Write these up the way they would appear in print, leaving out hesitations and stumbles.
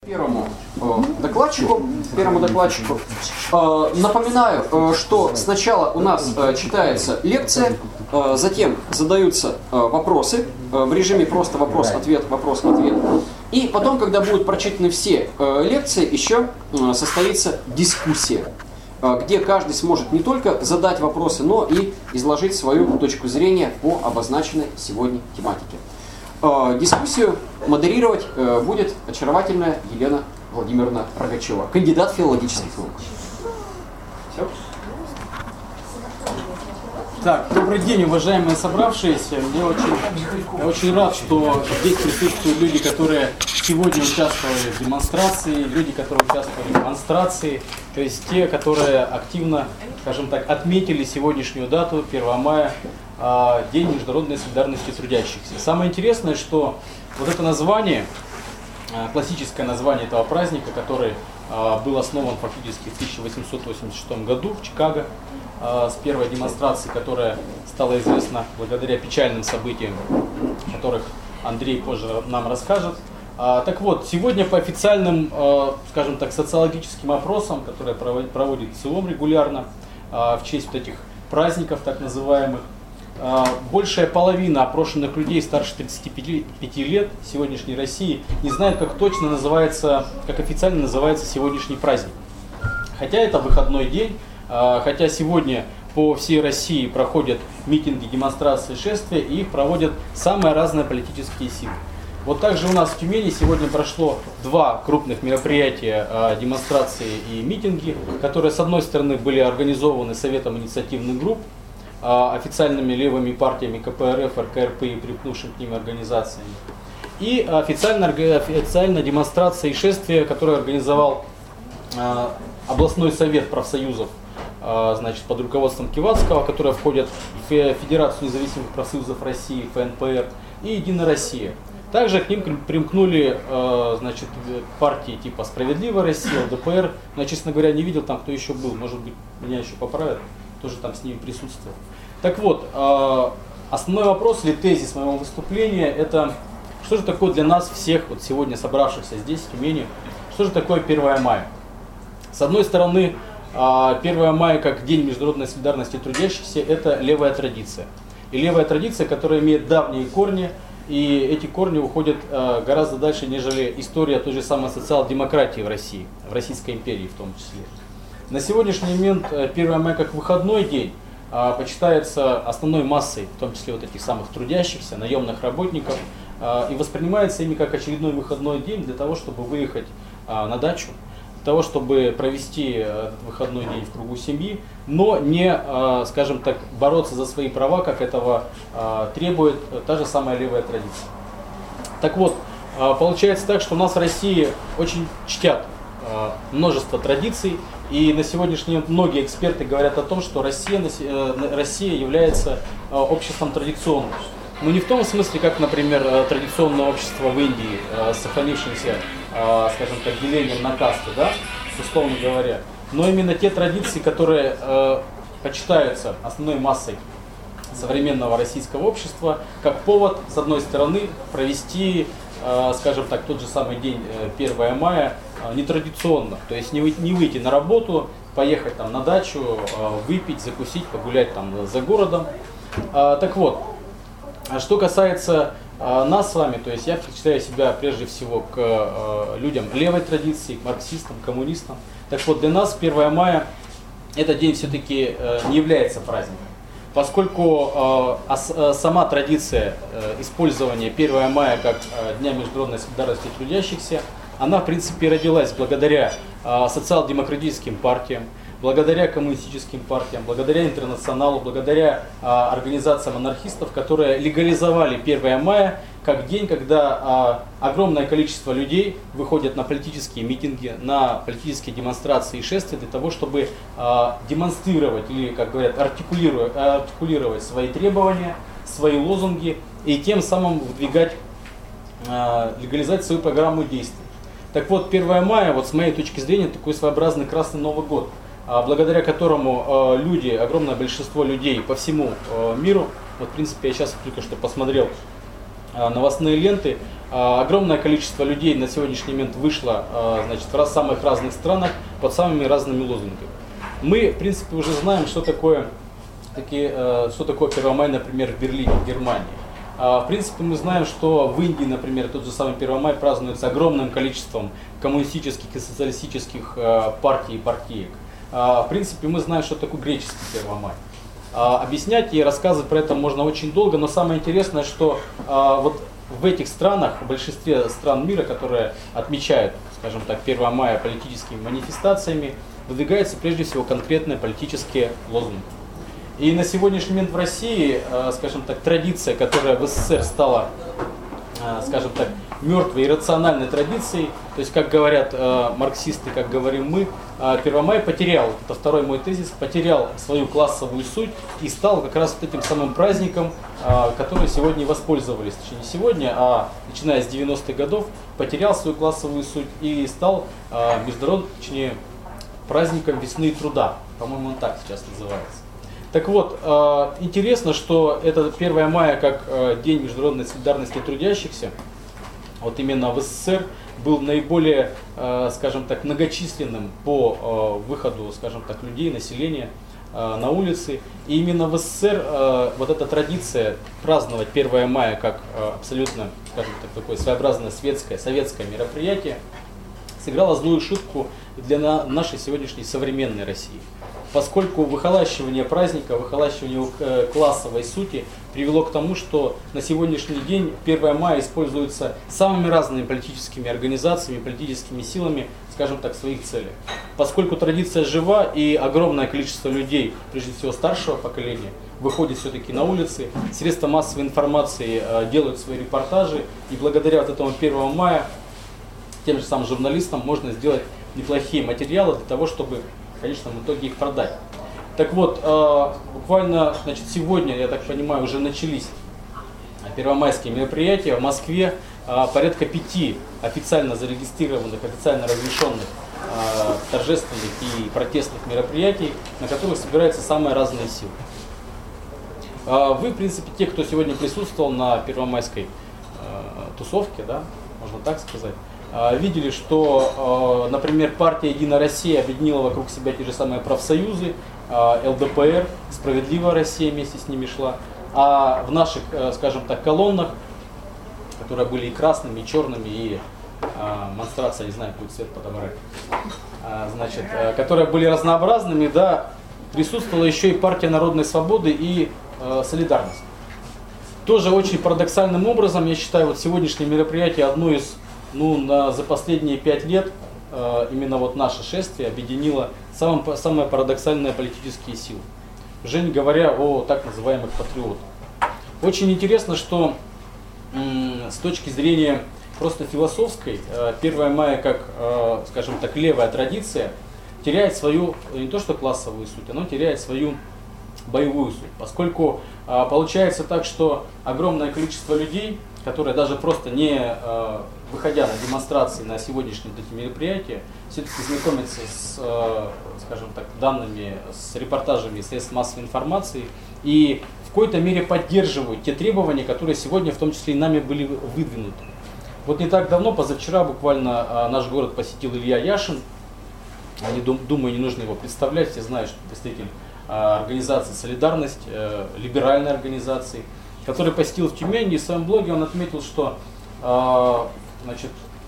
Первому докладчику. Напоминаю, что сначала у нас читается лекция, затем задаются вопросы в режиме просто вопрос-ответ, вопрос-ответ. И потом, когда будут прочитаны все лекции, еще состоится дискуссия, где каждый сможет не только задать вопросы, но и изложить свою точку зрения по обозначенной сегодня тематике. Дискуссию модерировать будет очаровательная Елена Владимировна Рогачева, кандидат филологических наук. Все? Так, добрый день, уважаемые собравшиеся. Я очень рад, что здесь присутствуют люди, которые сегодня участвовали в демонстрации, люди, которые участвовали в демонстрации, то есть те, которые активно, скажем так, отметили сегодняшнюю дату, 1 мая, День международной солидарности трудящихся. Самое интересное, что вот это название, классическое название этого праздника, который был основан фактически в 1886 году в Чикаго, с первой демонстрации, которая стала известна благодаря печальным событиям, о которых Андрей позже нам расскажет. Так вот, сегодня по официальным, скажем так, социологическим опросам, которые проводит ЦИОМ регулярно, в честь вот этих праздников так называемых, большая половина опрошенных людей старше 35 лет сегодняшней России не знает, как точно называется, как официально называется сегодняшний праздник. Хотя это выходной день, хотя сегодня по всей России проходят митинги, демонстрации, шествия, и их проводят самые разные политические силы. Вот также у нас в Тюмени сегодня прошло два крупных мероприятия, демонстрации и митинги, которые с одной стороны были организованы Советом инициативных групп, официальными левыми партиями КПРФ, РКРП и припнувшими к ним организациями. И официально демонстрация и шествие, которое организовал областной совет профсоюзов, значит, под руководством Кивацкого, которые входят в Федерацию независимых профсоюзов России, ФНПР, и Единая Россия. Также к ним примкнули, значит, партии типа «Справедливая Россия», ЛДПР. Но я, честно говоря, не видел там, кто еще был. Может быть, меня еще поправят. Тоже там с ними присутствовал. Так вот, основной вопрос или тезис моего выступления — это что же такое для нас всех, вот сегодня собравшихся здесь, в Тюмени, что же такое 1 мая? С одной стороны, 1 мая как День международной солидарности трудящихся — это левая традиция. И левая традиция, которая имеет давние корни, и эти корни уходят гораздо дальше, нежели история той же самой социал-демократии в России, в Российской империи в том числе. На сегодняшний момент 1 мая как выходной день почитается основной массой, в том числе вот этих самых трудящихся, наемных работников, и воспринимается ими как очередной выходной день для того, чтобы выехать на дачу, для того, чтобы провести этот выходной день в кругу семьи, но не, скажем так, бороться за свои права, как этого требует та же самая левая традиция. Так вот, получается так, что у нас в России очень чтят множество традиций, и на сегодняшний момент многие эксперты говорят о том, что Россия является обществом традиционным. Но не в том смысле, как, например, традиционное общество в Индии, сохранившимся, скажем так, делением на касты, да, условно говоря, но именно те традиции, которые почитаются основной массой современного российского общества, как повод, с одной стороны, провести, скажем так, тот же самый день 1 мая нетрадиционно, то есть не выйти на работу, поехать там на дачу, выпить, закусить, погулять там за городом. Так вот, что касается нас с вами, то есть я причисляю себя прежде всего к людям левой традиции, к марксистам, коммунистам. Так вот, для нас 1 мая этот день все-таки не является праздником, поскольку сама традиция использования 1 мая как Дня международной солидарности трудящихся, она, в принципе, родилась благодаря социал-демократическим партиям, благодаря коммунистическим партиям, благодаря интернационалу, благодаря организациям анархистов, которые легализовали 1 мая как день, когда огромное количество людей выходят на политические митинги, на политические демонстрации и шествия для того, чтобы демонстрировать или, как говорят, артикулировать свои требования, свои лозунги и тем самым выдвигать, легализовать свою программу действий. Так вот, 1 мая, вот с моей точки зрения, такой своеобразный Красный Новый год, благодаря которому люди, огромное большинство людей по всему миру, вот в принципе я сейчас только что посмотрел новостные ленты. Огромное количество людей на сегодняшний момент вышло, значит, в самых разных странах под самыми разными лозунгами. Мы, в принципе, уже знаем, что такое 1 мая, например, в Берлине, в Германии. В принципе, мы знаем, что в Индии, например, тот же самый 1 мая празднуется огромным количеством коммунистических и социалистических партий и партиек. В принципе, мы знаем, что такое греческий 1 мая. Объяснять и рассказывать про это можно очень долго, но самое интересное, что вот в этих странах, в большинстве стран мира, которые отмечают, скажем так, 1 мая политическими манифестациями, выдвигаются прежде всего конкретные политические лозунги. И на сегодняшний момент в России, скажем так, традиция, которая в СССР стала, скажем так, мертвой иррациональной традицией, то есть, как говорят марксисты, как говорим мы, 1 мая потерял, это второй мой тезис, потерял свою классовую суть и стал как раз вот этим самым праздником, который сегодня воспользовались, точнее не сегодня, а начиная с 90-х годов, потерял свою классовую суть и стал международным, точнее, праздником весны и труда, по-моему, он так сейчас называется. Так вот, интересно, что это 1 мая как День международной солидарности трудящихся, вот именно в СССР был наиболее, скажем так, многочисленным по выходу, скажем так, людей, населения на улицы. И именно в СССР вот эта традиция праздновать 1 мая как абсолютно, скажем так, такое своеобразное светское, советское мероприятие сыграла злую шутку для нашей сегодняшней современной России. Поскольку выхолащивание праздника, выхолащивание классовой сути привело к тому, что на сегодняшний день 1 мая используется самыми разными политическими организациями, политическими силами, скажем так, в своих целях. Поскольку традиция жива и огромное количество людей, прежде всего старшего поколения, выходит все-таки на улицы, средства массовой информации делают свои репортажи, и благодаря вот этому 1 мая тем же самым журналистам можно сделать неплохие материалы для того, чтобы в конечном итоге их продать. Так вот, буквально, значит, сегодня, я так понимаю, уже начались первомайские мероприятия. В Москве порядка 5 официально зарегистрированных, официально разрешенных торжественных и протестных мероприятий, на которых собираются самые разные силы. Вы, в принципе, те, кто сегодня присутствовал на первомайской тусовке, да, можно так сказать, видели, что, например, партия «Единая Россия» объединила вокруг себя те же самые профсоюзы, ЛДПР, «Справедливая Россия» вместе с ними шла. А в наших, скажем так, колоннах, которые были и красными, и черными, и монстрация, не знаю, какой цвет подобрать, значит, которые были разнообразными, да, присутствовала еще и партия Народной Свободы и Солидарность. Тоже очень парадоксальным образом, я считаю, вот сегодняшнее мероприятие одно из, за последние 5 лет именно вот наше шествие объединило самые парадоксальные политические силы, уже не говоря о так называемых патриотах. Очень интересно, что с точки зрения просто философской, 1 мая как, скажем так, левая традиция теряет свою, не то что классовую суть, она теряет свою боевую суть, поскольку получается так, что огромное количество людей, которые даже просто не выходя на демонстрации на сегодняшние эти мероприятия, все-таки знакомятся с, скажем так, данными, с репортажами средств массовой информации и в какой-то мере поддерживают те требования, которые сегодня в том числе и нами были выдвинуты. Вот не так давно, позавчера буквально наш город посетил Илья Яшин. Думаю, не нужно его представлять, все знают, что представитель организации «Солидарность», либеральной организации, который посетил в Тюмени, и в своем блоге он отметил, что значит,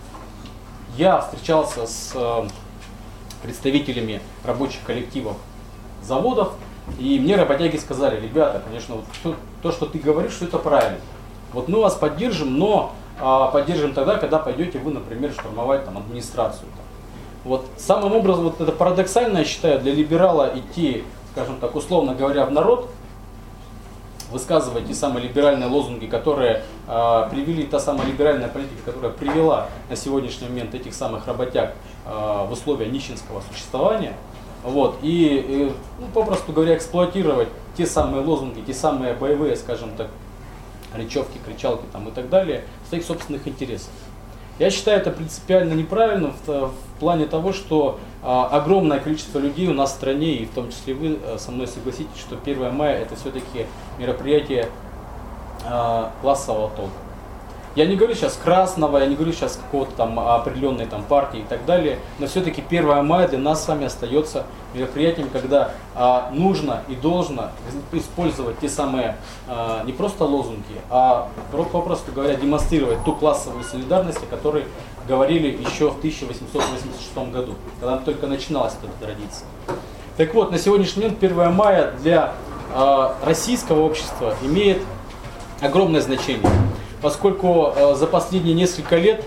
я встречался с представителями рабочих коллективов заводов, и мне работяги сказали: ребята, конечно, вот то, что ты говоришь, что это правильно. Вот мы вас поддержим, но поддержим тогда, когда пойдете вы, например, штурмовать там администрацию. Вот самым образом, вот это парадоксально, я считаю, для либерала идти, скажем так, условно говоря, в народ, высказывать те самые либеральные лозунги, которые привели, та самая либеральная политика, которая привела на сегодняшний момент этих самых работяг в условия нищенского существования, вот, и попросту говоря, эксплуатировать те самые лозунги, те самые боевые, скажем так, речевки, кричалки там, и так далее в своих собственных интересах. Я считаю это принципиально неправильно в плане того, что огромное количество людей у нас в стране, и в том числе вы со мной согласитесь, что 1 мая это все-таки мероприятие классового толка. Я не говорю сейчас красного, я не говорю сейчас какого-то там определенной там партии и так далее, но все-таки 1 мая для нас с вами остается мероприятием, когда нужно и должно использовать те самые не просто лозунги, а попросту говоря демонстрировать ту классовую солидарность, о которой говорили еще в 1886 году, когда только начиналась эта традиция. Так вот, на сегодняшний момент 1 мая для российского общества имеет огромное значение, поскольку за последние несколько лет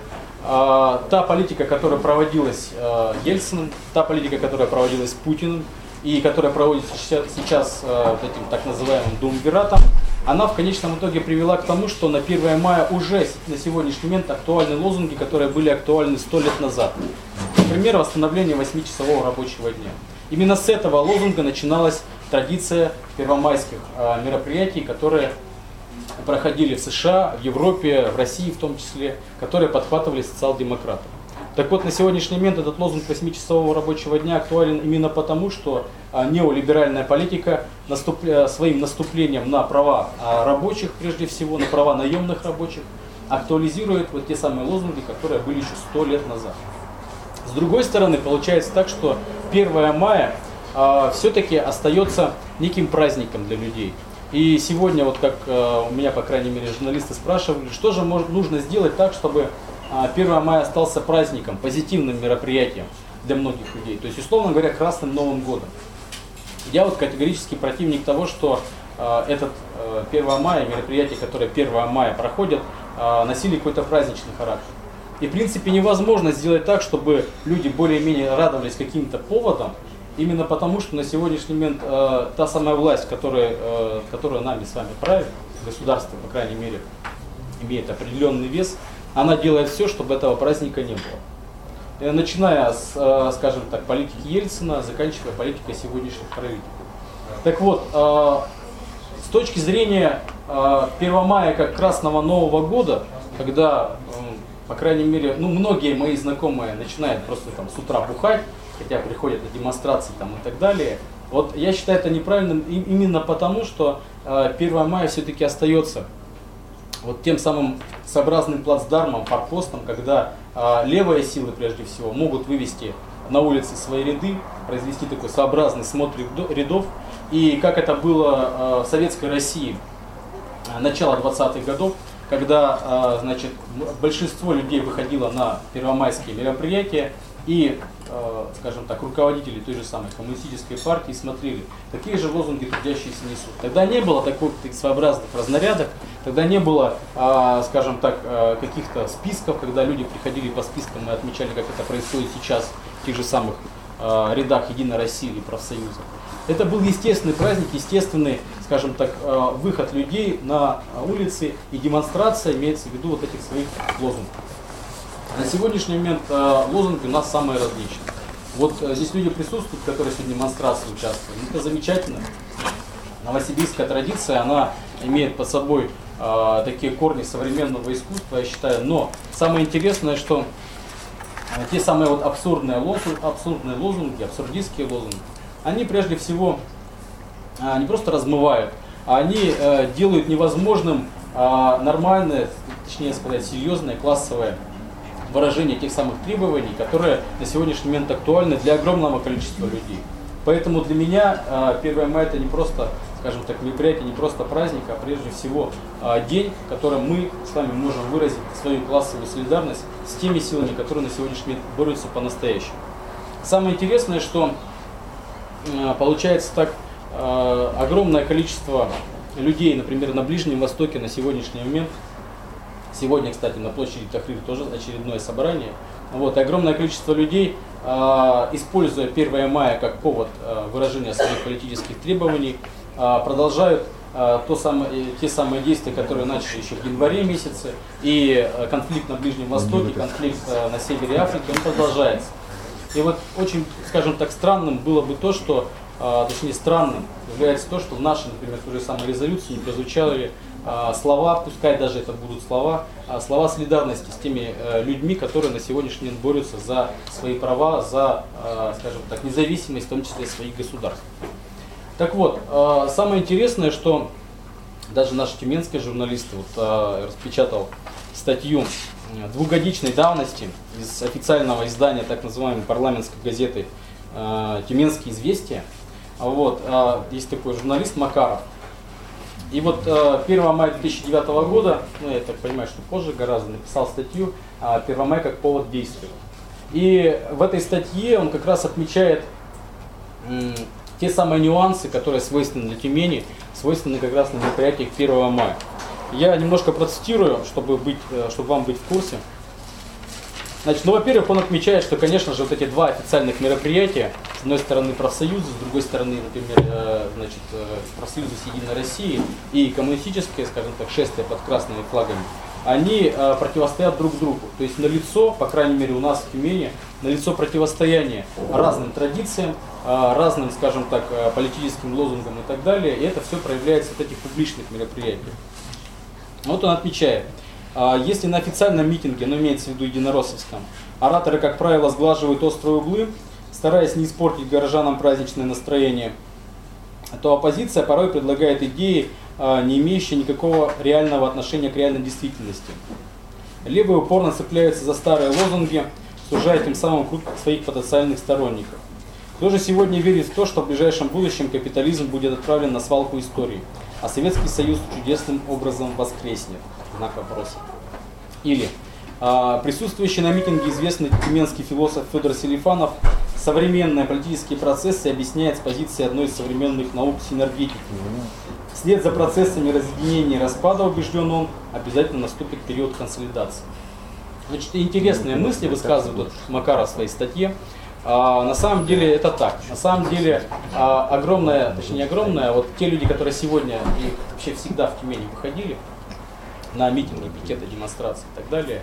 та политика, которая проводилась Ельциным, та политика, которая проводилась Путиным и которая проводится сейчас вот этим так называемым думвиратом, она в конечном итоге привела к тому, что на 1 мая уже на сегодняшний момент актуальны лозунги, которые были актуальны 100 лет назад. Например, восстановление 8-часового рабочего дня. Именно с этого лозунга начиналась традиция первомайских мероприятий, которые проходили в США, в Европе, в России в том числе, которые подхватывали социал-демократы. Так вот, на сегодняшний момент этот лозунг 8-часового рабочего дня актуален именно потому, что неолиберальная политика своим наступлением на права рабочих, прежде всего, на права наемных рабочих, актуализирует вот те самые лозунги, которые были еще 100 лет назад. С другой стороны, получается так, что 1 мая все-таки остается неким праздником для людей. И сегодня, вот как у меня, по крайней мере, журналисты спрашивали, что же нужно сделать так, чтобы 1 мая остался праздником, позитивным мероприятием для многих людей. То есть, условно говоря, красным Новым годом. Я вот категорически противник того, что этот 1 мая, мероприятия, которые 1 мая проходят, носили какой-то праздничный характер. И в принципе невозможно сделать так, чтобы люди более-менее радовались каким-то поводам, именно потому, что на сегодняшний момент та самая власть, которая нами с вами правит, государство, по крайней мере, имеет определенный вес, она делает все, чтобы этого праздника не было. Начиная с, скажем так, политики Ельцина, заканчивая политикой сегодняшних правителей. Так вот, с точки зрения 1 мая как Красного Нового года, когда, по крайней мере, многие мои знакомые начинают просто там с утра бухать, хотя приходят на демонстрации там, и так далее. Вот я считаю это неправильным именно потому, что 1 мая все-таки остается вот тем самым сообразным плацдармом, форпостом, когда левые силы, прежде всего, могут вывести на улицы свои ряды, произвести такой сообразный смотр рядов. И как это было в Советской России начала 20-х годов, когда значит, большинство людей выходило на первомайские мероприятия, и, скажем так, руководители той же самой коммунистической партии смотрели, какие же лозунги трудящиеся несут. Тогда не было таких своеобразных разнарядок, тогда не было, скажем так, каких-то списков, когда люди приходили по спискам и отмечали, как это происходит сейчас в тех же самых рядах Единой России или профсоюза. Это был естественный праздник, естественный, скажем так, выход людей на улицы и демонстрация, имеется в виду вот этих своих лозунгов. На сегодняшний момент лозунги у нас самые различные. Вот здесь люди присутствуют, которые сегодня в демонстрации участвуют. Это замечательно. Новосибирская традиция, она имеет под собой такие корни современного искусства, я считаю. Но самое интересное, что те самые вот абсурдные лозунги, абсурдистские лозунги, они прежде всего не просто размывают, а они делают невозможным нормальное, точнее сказать, серьезное классовое выражение тех самых требований, которые на сегодняшний момент актуальны для огромного количества людей. Поэтому для меня 1 мая это не просто, скажем так, мероприятие, не просто праздник, а прежде всего день, в котором мы с вами можем выразить свою классовую солидарность с теми силами, которые на сегодняшний момент борются по-настоящему. Самое интересное, что получается так, огромное количество людей, например, на Ближнем Востоке на сегодняшний момент. Сегодня, кстати, на площади Тахрир тоже очередное собрание. Вот, и огромное количество людей, используя 1 мая как повод выражения своих политических требований, продолжают те самые действия, которые начали еще в январе месяце. И конфликт на Ближнем Востоке, конфликт на севере Африки, он продолжается. И вот очень, скажем так, странным было бы то, что, точнее странным является то, что в нашей, например, той же самой резолюции не прозвучали слова, пускай даже это будут слова солидарности с теми людьми, которые на сегодняшний день борются за свои права, за, скажем так, независимость, в том числе своих государств. Так вот, самое интересное, что даже наши тюменские журналисты, распечатал статью двухгодичной давности из официального издания так называемой парламентской газеты «Тюменские известия». Есть такой журналист Макаров. И 1 мая 2009 года, я так понимаю, что позже гораздо, написал статью «1 мая как повод действия». И в этой статье он как раз отмечает те самые нюансы, которые свойственны для Тюмени, свойственны как раз на мероприятиях 1 мая. Я немножко процитирую, чтобы вам быть в курсе. Значит, во-первых, он отмечает, что, конечно же, эти два официальных мероприятия, с одной стороны профсоюзы, с другой стороны, например, профсоюзы с Единой России и коммунистическое, скажем так, шествие под красными флагами, они противостоят друг другу. То есть налицо, по крайней мере у нас в Тюмени, налицо противостояние разным традициям, разным, скажем так, политическим лозунгам и так далее, и это все проявляется в этих публичных мероприятиях. Он отмечает, если на официальном митинге, но имеется в виду единороссовском, ораторы, как правило, сглаживают острые углы, стараясь не испортить горожанам праздничное настроение, то оппозиция порой предлагает идеи, не имеющие никакого реального отношения к реальной действительности. Левые упорно цепляются за старые лозунги, сужая тем самым круг своих потенциальных сторонников. Кто же сегодня верит в то, что в ближайшем будущем капитализм будет отправлен на свалку истории, а Советский Союз чудесным образом воскреснет? Знак вопроса. Или присутствующий на митинге известный тюменский философ Федор Селифанов современные политические процессы объясняет с позиции одной из современных наук синергетики. Вслед за процессами разъединения и распада, убежден он, обязательно наступит период консолидации. Значит, интересные мысли высказывает Макаров в своей статье. На самом деле это так. На самом деле огромное, точнее не огромное, те люди, которые сегодня и вообще всегда в Тюмени выходили на митинги, пикеты, демонстрации и так далее,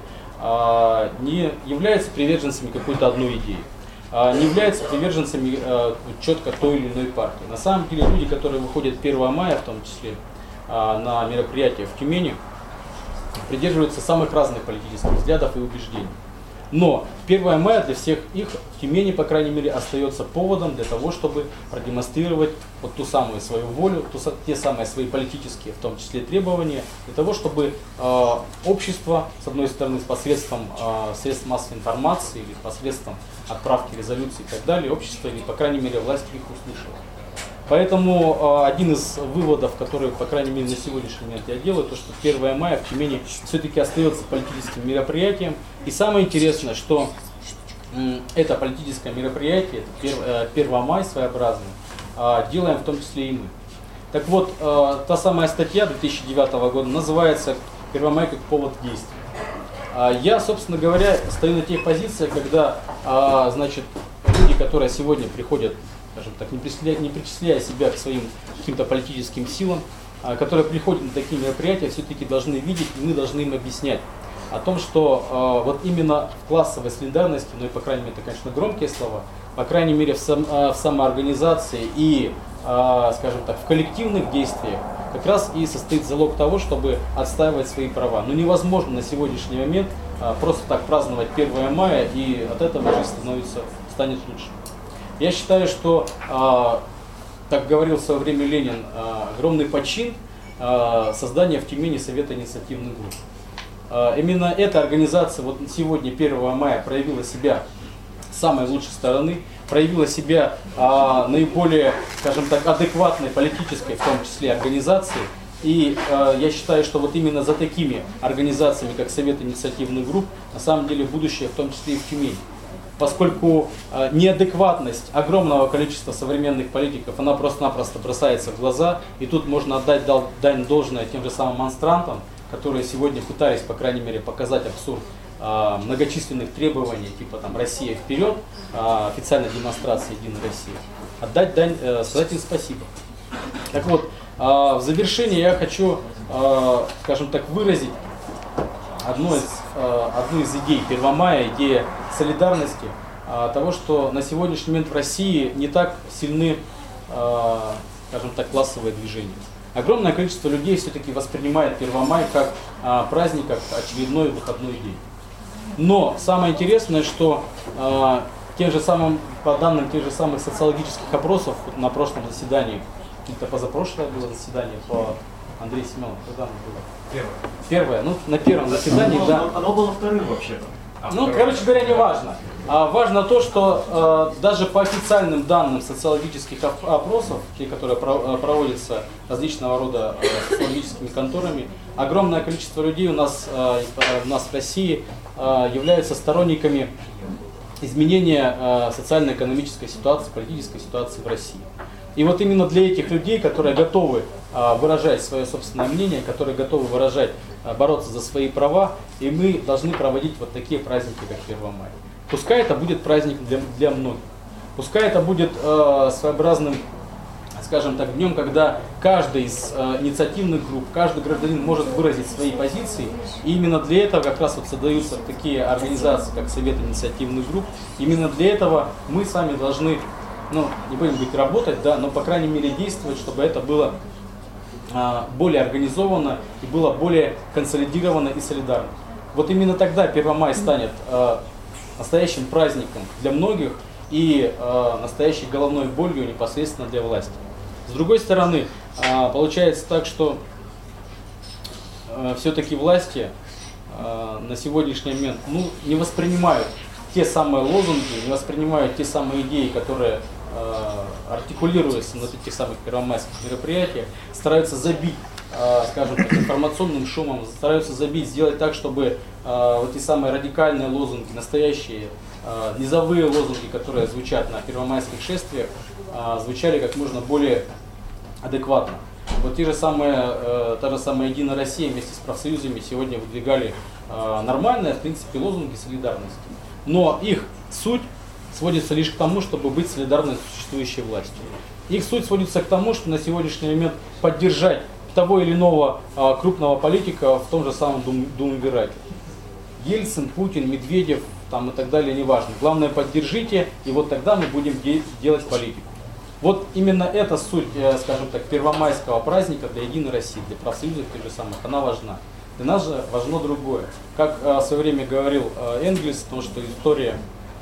не являются приверженцами какой-то одной идеи, не являются приверженцами четко той или иной партии. На самом деле люди, которые выходят 1 мая, в том числе на мероприятия в Тюмени, придерживаются самых разных политических взглядов и убеждений. Но 1 мая для всех их в Тюмени, по крайней мере, остается поводом для того, чтобы продемонстрировать ту самую свою волю, те самые свои политические, в том числе, требования, для того, чтобы общество, с одной стороны, посредством средств массовой информации или посредством отправки резолюций и так далее, общество или, по крайней мере, власть их услышала. Поэтому один из выводов, который, по крайней мере, на сегодняшний момент я делаю, то, что 1 мая в Тюмени все-таки остается политическим мероприятием. И самое интересное, что это политическое мероприятие, это 1 мая своеобразное, делаем в том числе и мы. Так вот, та самая статья 2009 года называется «1 мая как повод к действию». Я, собственно говоря, стою на тех позициях, когда, люди, которые сегодня приходят, скажем так, не причисляя себя к своим каким-то политическим силам, которые приходят на такие мероприятия, все-таки должны видеть, и мы должны им объяснять о том, что именно в классовой солидарности, ну и по крайней мере это, конечно, громкие слова, по крайней мере в самоорганизации и, скажем так, в коллективных действиях как раз и состоит залог того, чтобы отстаивать свои права. Но невозможно на сегодняшний момент просто так праздновать 1 мая, и от этого жизнь станет лучше. Я считаю, что, как говорил в свое время Ленин, огромный почин создания в Тюмени Совета инициативных групп. Именно эта организация сегодня, 1 мая, проявила себя с самой лучшей стороны, проявила себя наиболее, скажем так, адекватной политической, в том числе, организации. И я считаю, что именно за такими организациями, как Совет инициативных групп, на самом деле будущее, в том числе и в Тюмени. Поскольку неадекватность огромного количества современных политиков, она просто-напросто бросается в глаза, и тут можно отдать дань должное тем же самым монстрантам, которые сегодня пытались, по крайней мере, показать абсурд многочисленных требований, типа «Россия вперед», официальной демонстрации «Единой России», отдать дань, сказать им спасибо. Так вот, в завершение я хочу, скажем так, выразить одну из идей 1 мая, идея солидарности, того, что на сегодняшний момент в России не так сильны, скажем так, классовые движения. Огромное количество людей все-таки воспринимает 1 мая как праздник, как очередной выходной день. Но самое интересное, что по данным тех же самых социологических опросов, на прошлом заседании, это позапрошлое было заседание по Андрей Семенов, когда оно было? Первое. Первое, ну, на первом заседании, да. Оно было вторым вообще-то. Ну, короче говоря, не важно. Важно то, что даже по официальным данным социологических опросов, те, которые проводятся различного рода социологическими конторами, огромное количество людей у нас в России являются сторонниками изменения социально-экономической ситуации, политической ситуации в России. И вот именно для этих людей, которые готовы выражать свое собственное мнение, которые готовы выражать, бороться за свои права, и мы должны проводить вот такие праздники, как 1 мая. Пускай это будет праздник для многих. Пускай это будет своеобразным, скажем так, днем, когда каждый из инициативных групп, каждый гражданин может выразить свои позиции. И именно для этого как раз вот создаются такие организации, как Совет инициативных групп. Именно для этого мы с вами должны, ну, не будем говорить работать, да, но по крайней мере действовать, чтобы это было более организовано и было более консолидировано и солидарно. Вот именно тогда 1 мая станет настоящим праздником для многих и настоящей головной болью непосредственно для власти. С другой стороны, получается так, что все-таки власти на сегодняшний момент не воспринимают те самые лозунги, не воспринимают те самые идеи, которые артикулируются на этих самых первомайских мероприятиях, стараются забить, скажем так, информационным шумом, стараются забить, сделать так, чтобы вот эти самые радикальные лозунги, настоящие низовые лозунги, которые звучат на первомайских шествиях, звучали как можно более адекватно. Вот та же самая Единая Россия вместе с профсоюзами сегодня выдвигали нормальные, в принципе, лозунги солидарности. Но их суть сводится лишь к тому, чтобы быть солидарной с существующей властью. Их суть сводится к тому, что на сегодняшний момент поддержать того или иного крупного политика в том же самом думвирате. Ельцин, Путин, Медведев там, и так далее, неважно. Главное, поддержите, и вот тогда мы будем делать политику. Вот именно эта суть, скажем так, первомайского праздника для Единой России, для профсоюзов тех же самых, она важна. Для нас же важно другое. Как в свое время говорил Энгельс, то, что история,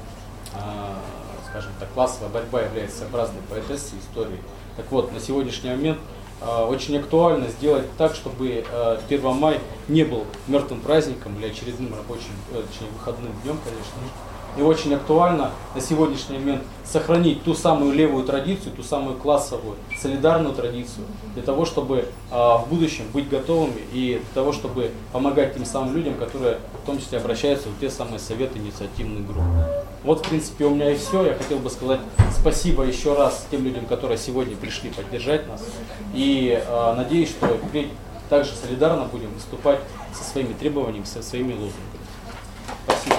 скажем так, классовая борьба является своеобразной поэтессой истории. Так вот, на сегодняшний момент очень актуально сделать так, чтобы 1 мая не был мертвым праздником или очередным рабочим, выходным днем, конечно. И очень актуально на сегодняшний момент сохранить ту самую левую традицию, ту самую классовую, солидарную традицию, для того, чтобы в будущем быть готовыми и для того, чтобы помогать тем самым людям, которые в том числе обращаются в те самые советы инициативных групп. Вот, в принципе, у меня и все. Я хотел бы сказать спасибо еще раз тем людям, которые сегодня пришли поддержать нас. И надеюсь, что впредь также солидарно будем выступать со своими требованиями, со своими лозунгами. Спасибо.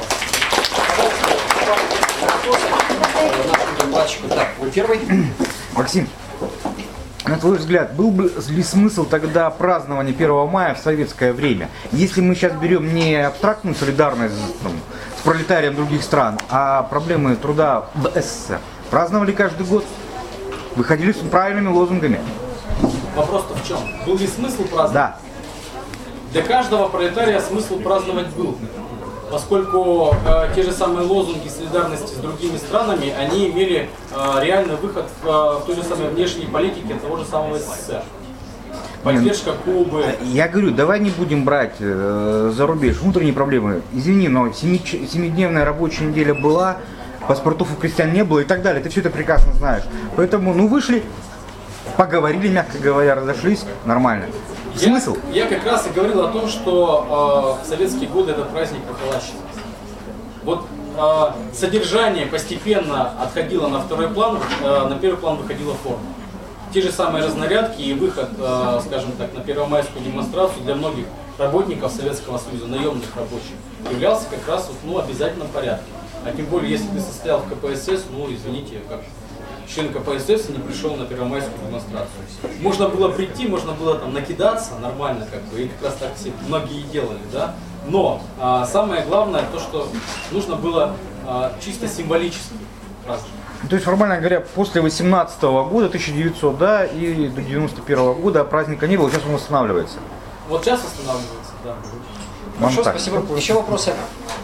Так, вы первый. Максим, на твой взгляд, был бы ли смысл тогда празднования 1 мая в советское время? Если мы сейчас берем не абстрактную солидарность с пролетарием других стран, а проблемы труда в СССР, праздновали каждый год, выходили с правильными лозунгами. Вопрос-то в чем? Был ли смысл праздновать? Да. Для каждого пролетария смысл праздновать был. Поскольку те же самые лозунги солидарности с другими странами, они имели реальный выход в той же самой внешней политике того же самого СССР. Поддержка Кубы. Я говорю, давай не будем брать за рубеж внутренние проблемы. Извини, но 7-дневная рабочая неделя была, паспортов у крестьян не было и так далее. Ты все это прекрасно знаешь. Поэтому, вышли, поговорили, мягко говоря, разошлись, нормально. Смысл? Я как раз и говорил о том, что в советские годы этот праздник выхолащивался. Вот содержание постепенно отходило на второй план, на первый план выходила форма. Те же самые разнарядки и выход, скажем так, на первомайскую демонстрацию для многих работников Советского Союза, наемных рабочих, являлся как раз в обязательном порядке. А тем более, если ты состоял в КПСС, извините, как член КПСС не пришел на первомайскую демонстрацию. Можно было прийти, можно было там накидаться нормально, и как раз так все многие делали, да. Но самое главное то, что нужно было чисто символически праздновать. То есть, формально говоря, после 18-го года, 1900, да, и до 91-го года праздника не было, сейчас он восстанавливается. Вот сейчас восстанавливается, да. Хорошо, спасибо. Еще вопросы?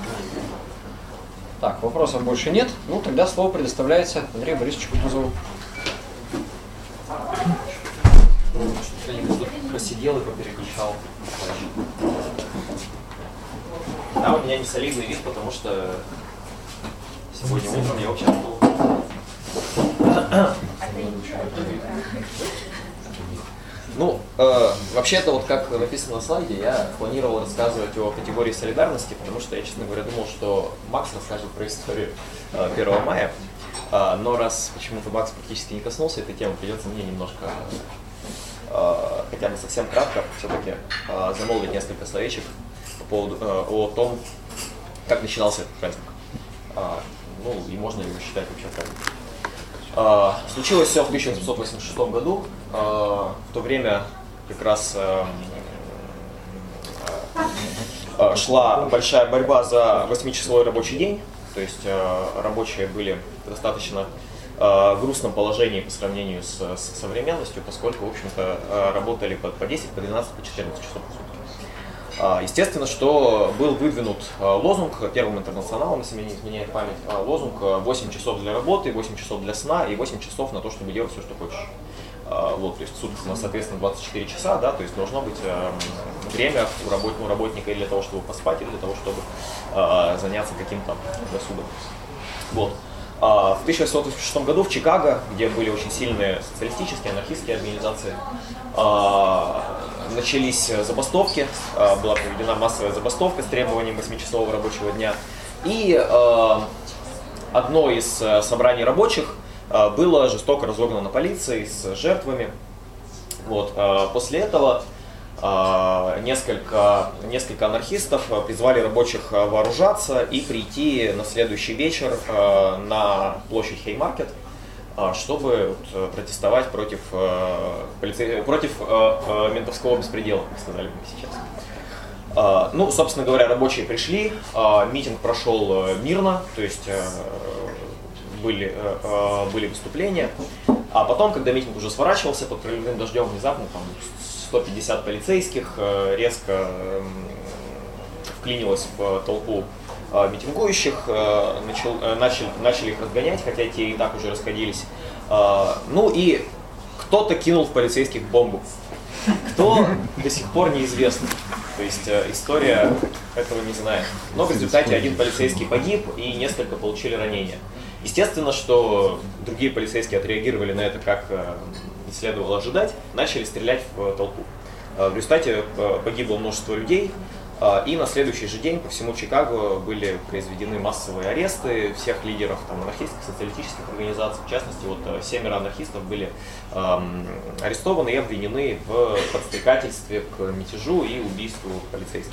Так, вопросов больше нет. Тогда слово предоставляется Андрею Борисовичу Кутузову. посидел и попереключал. Да, у меня не солидный вид, потому что сегодня утром я участвовал. Ну, вообще-то, вот как написано на слайде, я планировал рассказывать о категории солидарности, потому что я, честно говоря, думал, что Макс расскажет про историю 1 мая. Но раз почему-то Макс практически не коснулся этой темы, придется мне немножко, хотя бы совсем кратко, все-таки замолвить несколько словечек по поводу, о том, как начинался этот праздник. Ну, и можно ли его считать вообще праздником. Случилось все в 1886 году. В то время как раз шла большая борьба за 8-часовой рабочий день. То есть рабочие были в достаточно грустном положении по сравнению с современностью, поскольку, в общем-то, работали по 10, по 12, по 14 часов в сутки. Естественно, что был выдвинут лозунг Первым интернационалом, если мне не изменяет память, лозунг 8 часов для работы, 8 часов для сна и 8 часов на то, чтобы делать все, что хочешь. Вот, то есть в сутках у нас, соответственно, 24 часа, да, то есть должно быть время у работника или для того, чтобы поспать, или для того, чтобы заняться каким-то досугом. Вот. В 1886 году в Чикаго, где были очень сильные социалистические, анархистские организации, начались забастовки, была проведена массовая забастовка с требованием 8-часового рабочего дня. И одно из собраний рабочих было жестоко разогнано полицией с жертвами. Вот. После этого несколько анархистов призвали рабочих вооружаться и прийти на следующий вечер на площадь Хеймаркет, чтобы протестовать против ментовского беспредела, как сказали бы сейчас. Ну, собственно говоря, рабочие пришли, митинг прошел мирно, то есть были выступления, а потом, когда митинг уже сворачивался под проливным дождем, внезапно там 150 полицейских резко вклинилось в толпу митингующих, начали их разгонять, хотя те и так уже расходились. Ну и кто-то кинул в полицейских бомбу. Кто, до сих пор неизвестно. То есть история этого не знает. Но в результате один полицейский погиб и несколько получили ранения. Естественно, что другие полицейские отреагировали на это, как не следовало ожидать, начали стрелять в толпу. В результате погибло множество людей, и на следующий же день по всему Чикаго были произведены массовые аресты всех лидеров там, анархистских, социалистических организаций. В частности, вот 7 анархистов были арестованы и обвинены в подстрекательстве к мятежу и убийству полицейских.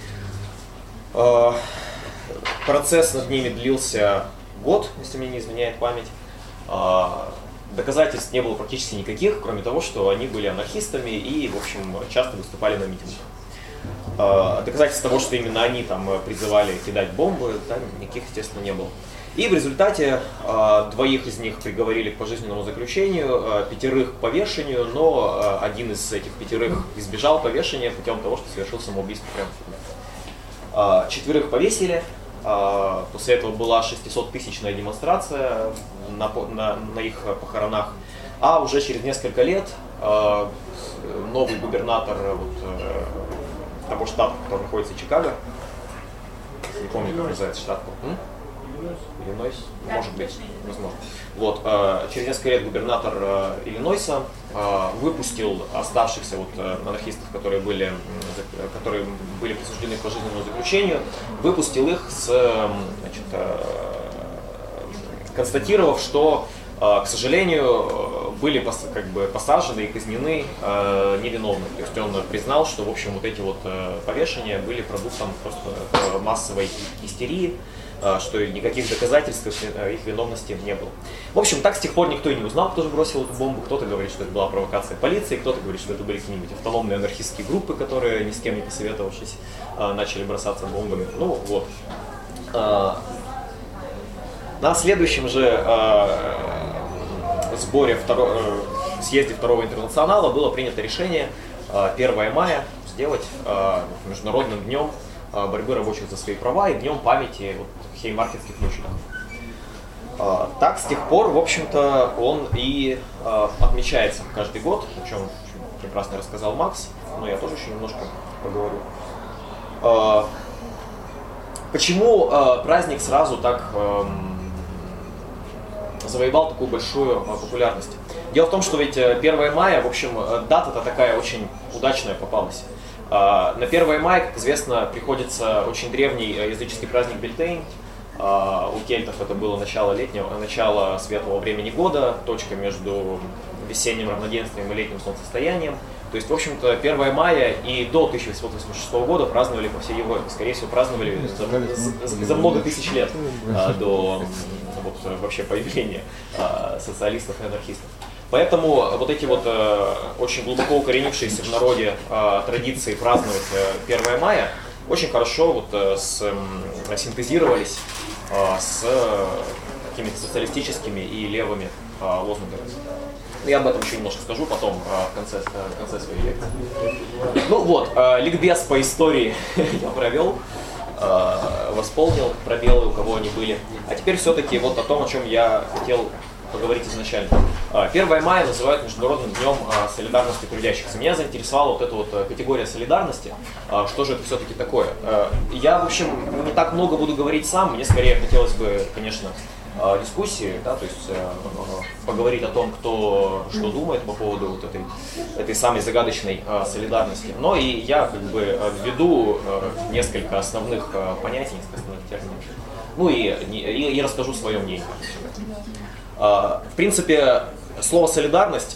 Процесс над ними длился год, если мне не изменяет память. Доказательств не было практически никаких, кроме того, что они были анархистами и, в общем, часто выступали на митингах. Доказательств того, что именно они там призывали кидать бомбы, да, никаких, естественно, не было. И в результате 2 из них приговорили к пожизненному заключению, 5 к повешению, но один из этих 5 избежал повешения путем того, что совершил самоубийство прямо в суде. 4 повесили. После этого была 600-тысячная демонстрация на их похоронах, а уже через несколько лет новый губернатор того штата, который находится в Чикаго, не помню, как называется штат, Иллинойс, может быть, возможно. Вот, через несколько лет губернатор Иллинойса выпустил оставшихся анархистов, которые были присуждены к пожизненному заключению, выпустил их, констатировав, что, к сожалению, были посажены и казнены невиновные. То есть он признал, что, в общем, вот эти повешения были продуктом просто массовой истерии, что никаких доказательств их виновности не было. В общем, так с тех пор никто и не узнал, кто же бросил эту бомбу. Кто-то говорит, что это была провокация полиции, кто-то говорит, что это были какие-нибудь автономные анархистские группы, которые, ни с кем не посоветовавшись, начали бросаться бомбами. Ну вот. На следующем же съезде Второго интернационала было принято решение 1 мая сделать международным днем борьбы рабочих за свои права и днем памяти Хеймаркетских площадях. Так, с тех пор, в общем-то, он и отмечается каждый год, причем прекрасно рассказал Макс, но я тоже еще немножко поговорю. Почему праздник сразу так завоевал такую большую популярность? Дело в том, что ведь 1 мая, в общем, дата-то такая очень удачная попалась. На 1 мая, как известно, приходится очень древний языческий праздник Бельтейн. У кельтов это было начало светлого времени года, точка между весенним равноденствием и летним солнцестоянием. То есть, в общем-то, 1 мая и до 1886 года праздновали по всей Европе. Скорее всего, праздновали за много тысяч лет до вообще появления социалистов и анархистов. Поэтому вот эти вот очень глубоко укоренившиеся в народе традиции праздновать 1 мая очень хорошо синтезировались с какими-то социалистическими и левыми лозунгами. Я об этом еще немножко скажу потом в конце своей лекции. Ну вот, ликбез по истории я провел, восполнил пробелы, у кого они были. А теперь все-таки вот о том, о чем я хотел поговорить изначально. 1 мая называют Международным днем солидарности трудящихся. Меня заинтересовала вот эта вот категория солидарности. Что же это все-таки такое? Я, в общем, не так много буду говорить сам. Мне скорее хотелось бы, конечно, дискуссии, да, то есть поговорить о том, кто что думает по поводу вот этой самой загадочной солидарности. Но и я как бы введу несколько основных понятий, несколько основных терминов. Ну и расскажу свое мнение. В принципе, слово «солидарность»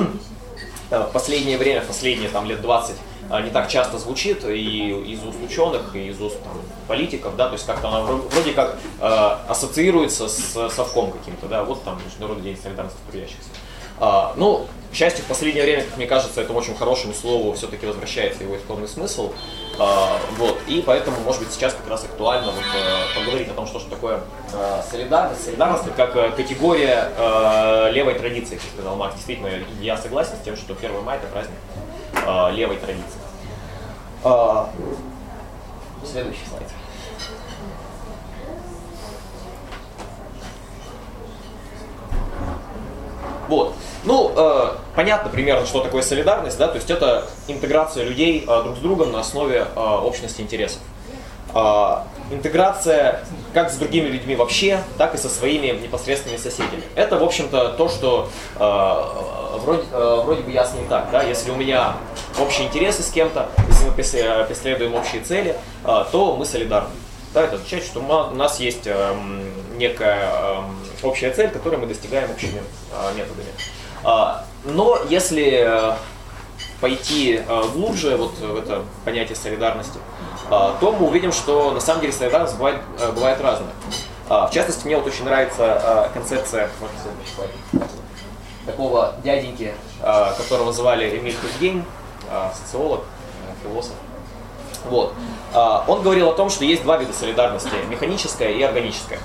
в последнее время, последние лет 20, не так часто звучит и из уст ученых, и из уст политиков, да, то есть как-то она вроде как ассоциируется с совком каким-то, да, вот там Международный день солидарности трудящихся. Ну, к счастью, в последнее время, как мне кажется, этому очень хорошему слову все-таки возвращается его исходный смысл. Вот, и поэтому, может быть, сейчас как раз актуально поговорить о том, что же такое солидарность. Солидарность как категория левой традиции, как сказал Макс. Действительно, я согласен с тем, что 1 мая это праздник левой традиции. Следующий слайд. Вот. Ну, понятно примерно, что такое солидарность, да, то есть это интеграция людей друг с другом на основе общности интересов. Интеграция как с другими людьми вообще, так и со своими непосредственными соседями. Это, в общем-то, то, что вроде бы ясно и так, да, если у меня общие интересы с кем-то, если мы преследуем общие цели, то мы солидарны. Да, это означает, что у нас есть некая общая цель, которую мы достигаем общими методами. Но если пойти глубже вот в это понятие солидарности, то мы увидим, что на самом деле солидарность бывает разная. В частности, мне вот очень нравится концепция такого дяденьки, которого звали Эмиль Дуркгейм, социолог, философ. Вот. Он говорил о том, что есть два вида солидарности – механическая и органическая.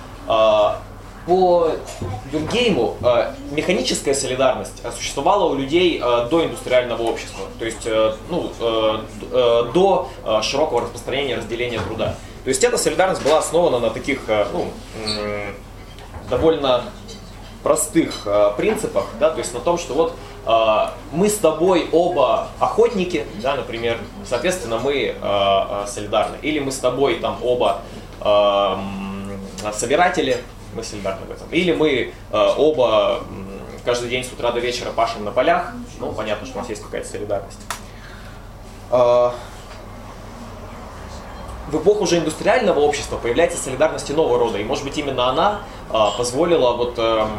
По Дуркгейму механическая солидарность существовала у людей до индустриального общества, то есть до широкого распространения разделения труда. То есть эта солидарность была основана на таких довольно простых принципах, да, то есть на том, что вот мы с тобой оба охотники, да, например, соответственно, мы солидарны. Или мы с тобой там оба собиратели, мы солидарны в этом. Или мы оба каждый день с утра до вечера пашем на полях, ну, понятно, что у нас есть какая-то солидарность. В эпоху уже индустриального общества появляется солидарность иного рода, и, может быть, именно она позволила вот...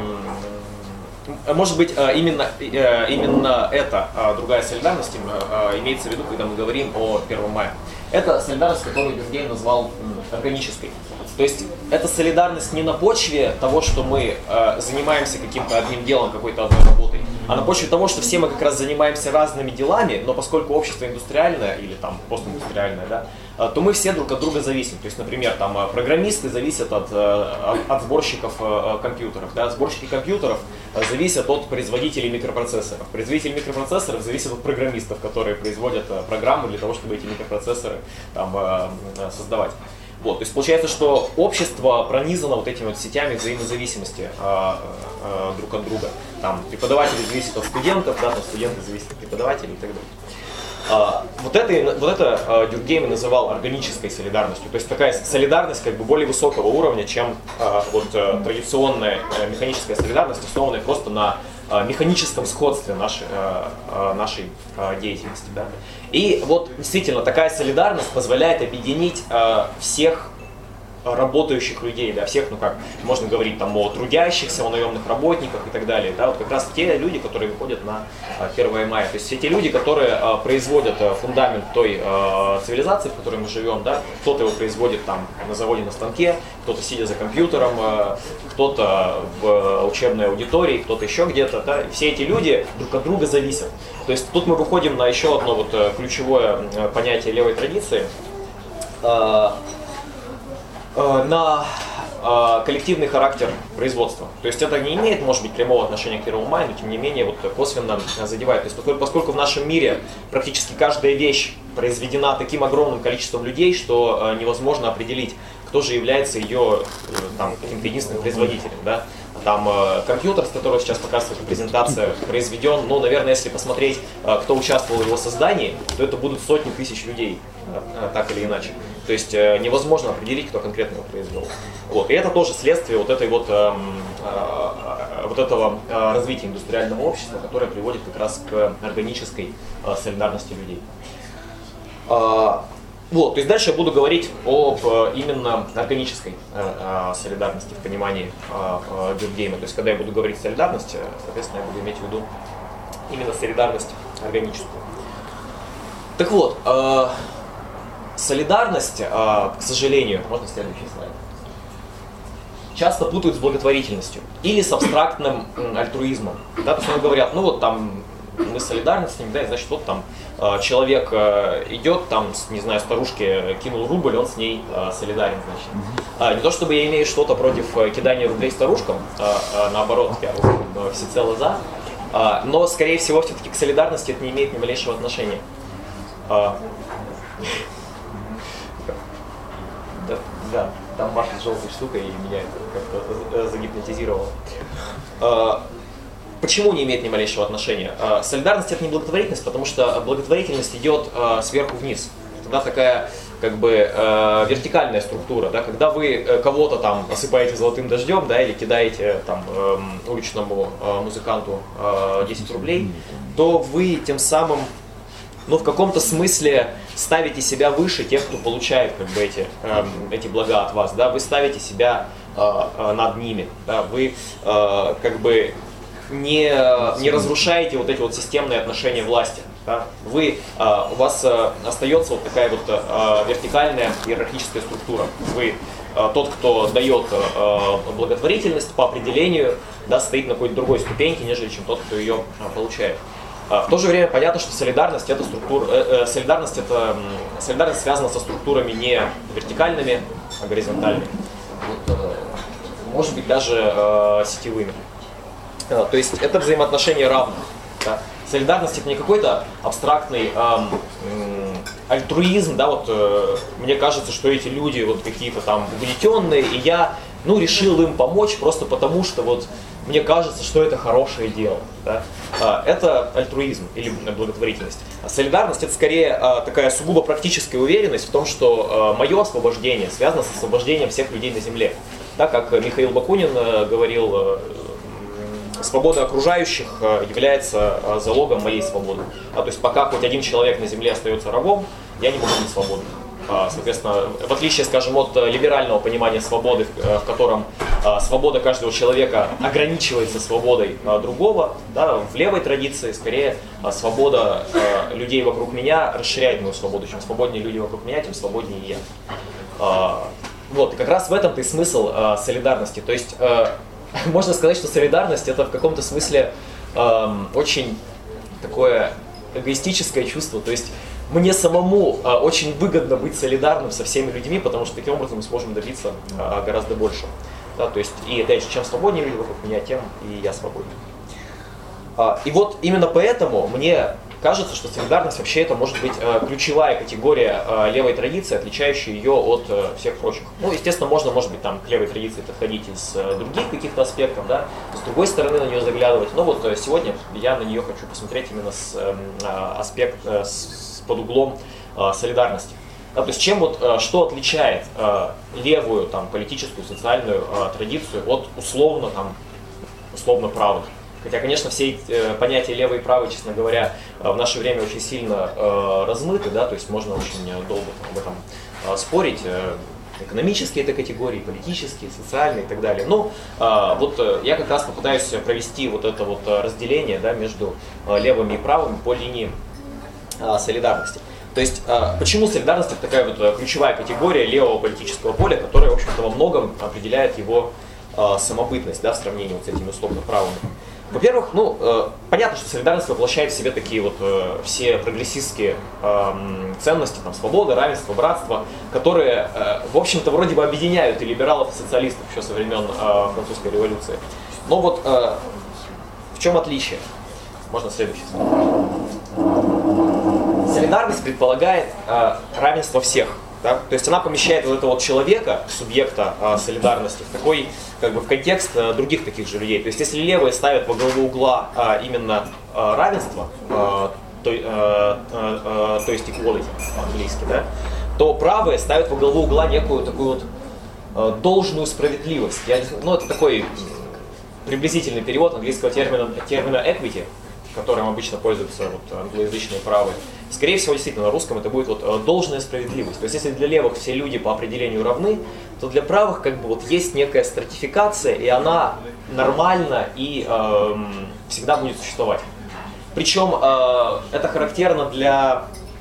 Может быть, именно эта другая солидарность имеется в виду, когда мы говорим о 1 мая. Это солидарность, которую Дуркгейм назвал органической. То есть это солидарность не на почве того, что мы занимаемся каким-то одним делом, какой-то одной работой, а на почве того, что все мы как раз занимаемся разными делами, но поскольку общество индустриальное или там постиндустриальное, да, то мы все друг от друга зависим. То есть, например, там программисты зависят от сборщиков компьютеров, да? Сборщики компьютеров зависят от производителей микропроцессоров. Производители микропроцессоров зависят от программистов, которые производят программы для того, чтобы эти микропроцессоры там, создавать. Вот, то есть получается, что общество пронизано вот этими вот сетями взаимозависимости друг от друга. Там преподаватели зависят от студентов, да, там студенты зависят от преподавателей и так далее. Вот это Дюркгейм называл органической солидарностью. То есть такая солидарность как бы более высокого уровня, чем вот традиционная механическая солидарность, основанная просто на механическом сходстве нашей деятельности. Да. И вот действительно такая солидарность позволяет объединить всех работающих людей, да, всех, ну как, можно говорить там о трудящихся, о наемных работниках и так далее, да, вот как раз те люди, которые выходят на 1 мая, то есть все те люди, которые производят фундамент той цивилизации, в которой мы живем, да, кто-то его производит там на заводе на станке, кто-то сидя за компьютером, кто-то в учебной аудитории, кто-то еще где-то, да, и все эти люди друг от друга зависят. То есть тут мы выходим на еще одно вот ключевое понятие левой традиции, на коллективный характер производства. То есть это не имеет, может быть, прямого отношения к 1 мая, но тем не менее вот косвенно задевает. То есть поскольку в нашем мире практически каждая вещь произведена таким огромным количеством людей, что невозможно определить, кто же является ее каким-то единственным производителем. Да? Там компьютер, с которого сейчас показывается презентация, произведен, ну, наверное, если посмотреть, кто участвовал в его создании, то это будут сотни тысяч людей, так или иначе. То есть невозможно определить, кто конкретно его произвел. Вот. И это тоже следствие вот этой вот этого развития индустриального общества, которое приводит как раз к органической солидарности людей. Вот, то есть дальше я буду говорить об именно органической солидарности в понимании Дюркгейма. То есть когда я буду говорить солидарность, соответственно, я буду иметь в виду именно солидарность органическую. Так вот, солидарность, к сожалению, можно следующий слайд, часто путают с благотворительностью или с абстрактным альтруизмом. Да, то есть они говорят, ну вот там мы солидарны с ним, да, и значит вот там человек идет, там, не знаю, старушке кинул рубль, он с ней солидарен, значит. Не то чтобы я имею что-то против кидания рублей старушкам, наоборот, я всецело за, но, скорее всего, все-таки к солидарности это не имеет ни малейшего отношения. Да, там Маша с желтой штукой, и меня это как-то загипнотизировало. Почему не имеет ни малейшего отношения? Солидарность — это не благотворительность, потому что благотворительность идет сверху вниз. Тогда такая как бы вертикальная структура, да, когда вы кого-то там осыпаете золотым дождем, да, или кидаете там уличному музыканту 10 рублей, то вы тем самым, ну, в каком-то смысле ставите себя выше тех, кто получает как бы эти блага от вас, да, вы ставите себя над ними, да, вы как бы не разрушаете вот эти вот системные отношения власти. Да? У вас остается вот такая вот вертикальная иерархическая структура. Вы тот, кто дает благотворительность по определению, да, стоит на какой-то другой ступеньке, нежели чем тот, кто ее получает. В то же время понятно, что солидарность это солидарность связана со структурами не вертикальными, а горизонтальными. Вот, может быть даже сетевыми. То есть это взаимоотношения равных. Да? Солидарность — это не какой-то абстрактный альтруизм, да, вот мне кажется, что эти люди вот какие-то там угнетенные, и я решил им помочь просто потому, что вот мне кажется, что это хорошее дело. Да? Это альтруизм или благотворительность. А солидарность — это скорее такая сугубо практическая уверенность в том, что мое освобождение связано с освобождением всех людей на земле. Да, как Михаил Бакунин говорил, свобода окружающих является залогом моей свободы. То есть пока хоть один человек на земле остается рабом, я не могу быть свободным. Соответственно, в отличие, скажем, от либерального понимания свободы, в котором свобода каждого человека ограничивается свободой другого, да, в левой традиции скорее свобода людей вокруг меня расширяет мою свободу. Чем свободнее люди вокруг меня, тем свободнее я. Вот, и как раз в этом-то и смысл солидарности. То есть можно сказать, что солидарность — это в каком-то смысле очень такое эгоистическое чувство. То есть мне самому очень выгодно быть солидарным со всеми людьми, потому что таким образом мы сможем добиться гораздо больше. Да, то есть, и опять же, чем свободнее люди вокруг меня, тем и я свободнее. И вот именно поэтому мне кажется, что солидарность вообще это может быть ключевая категория левой традиции, отличающая ее от всех прочих. Ну, естественно, можно, может быть, там к левой традиции подходить из других каких-то аспектов, да, с другой стороны на нее заглядывать. Но вот сегодня я на нее хочу посмотреть именно под углом солидарности. Да, то есть что отличает левую там, политическую, социальную традицию от условно правых. Хотя, конечно, все понятия левый и правый, честно говоря, в наше время очень сильно размыты, да, то есть можно очень долго об этом спорить. Экономические это категории, политические, социальные и так далее. Но я как раз попытаюсь провести вот это вот разделение, да, между левыми и правыми по линии солидарности. То есть, почему солидарность это такая вот ключевая категория левого политического поля, которая, в общем-то, во многом определяет его самобытность, да, в сравнении вот с этими условно правыми. Во-первых, понятно, что солидарность воплощает в себе такие вот все прогрессистские ценности, там, свобода, равенство, братство, которые, в общем-то, вроде бы объединяют и либералов, и социалистов еще со времен французской революции. Но вот в чем отличие? Можно следующий слайд. Солидарность предполагает равенство всех. Да? То есть она помещает вот этого вот человека, субъекта солидарности, в такой, как бы, в контекст других таких же людей. То есть если левые ставят во главу угла именно равенство, то есть equality по-английски, да, то правые ставят во главу угла некую такую вот должную справедливость. Это такой приблизительный перевод английского термина equity, которым обычно пользуются вот англоязычные правые. Скорее всего, действительно, на русском это будет вот должная справедливость. То есть, если для левых все люди по определению равны, то для правых как бы вот есть некая стратификация, и она нормальна и всегда будет существовать. Причем это характерно для